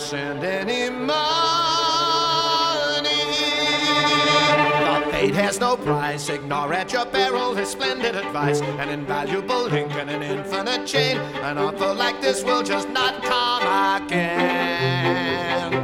send any money. The fate has no price, ignore at your peril his splendid advice. An invaluable link and an infinite chain. An offer like this will just not come again.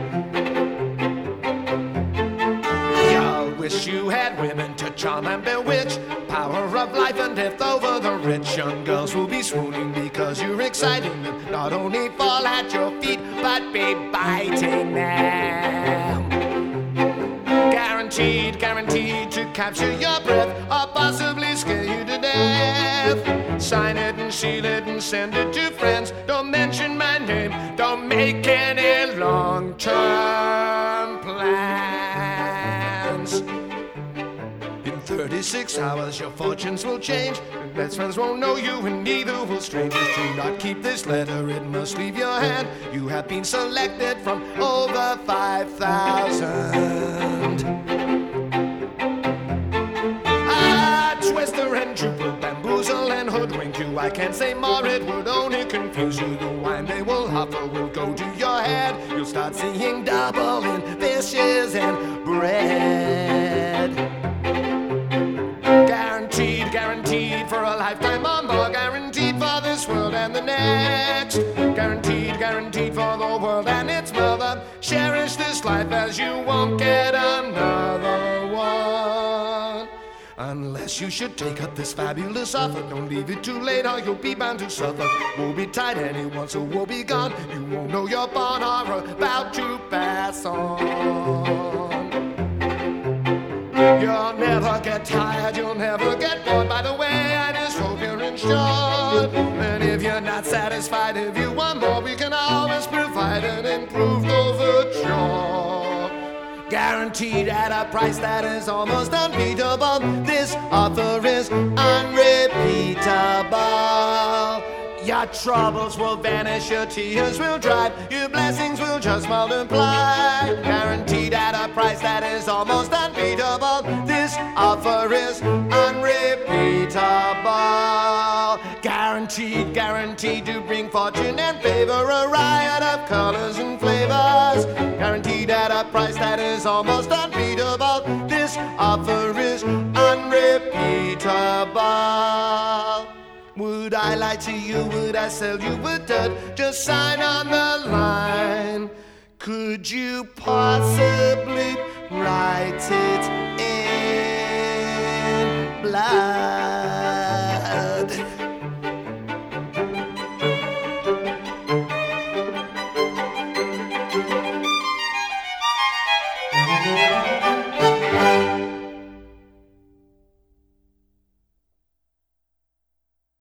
You wish you had women to charm and bewitch. Power of life and death over the rich. Young girls will be swooning because you're exciting them. Not only fall at your feet, but be biting them. Guaranteed, guaranteed to capture your breath, or possibly scare you to death. Sign it and seal it and send it to friends. Don't mention my name, don't make any long-term plans. 36 hours, your fortunes will change. Your best friends won't know you, and neither will strangers. Do not keep this letter, it must leave your hand. You have been selected from over 5,000. Twister and dribble, bamboozle and hoodwink you. I can't say more, it would only confuse you. The wine they will offer will go to your head. You'll start seeing double in fishes and bread. Guaranteed, guaranteed for a lifetime or more. Guaranteed for this world and the next. Guaranteed, guaranteed for the world and its mother. Cherish this life as you won't get another one. Unless you should take up this fabulous offer. Don't leave it too late or you'll be bound to suffer. Woe betide anyone, so woe be gone. You won't know you're born or about to pass on. You'll never get tired, you'll never get bored. By the way, I just hope you're insured. And if you're not satisfied, if you want more, we can always provide an improved overture. Guaranteed at a price that is almost unbeatable. This offer is unrepeatable. Your troubles will vanish, your tears will dry, your blessings will just multiply. Guaranteed at a price that is almost unbeatable. This offer is unrepeatable. Guaranteed, guaranteed to bring fortune and favor, a riot of colors and flavors. Guaranteed at a price that is almost unbeatable. This offer is unrepeatable. Would I lie to you? Would I sell you a dud? Just sign on the line. Could you possibly write it in blood?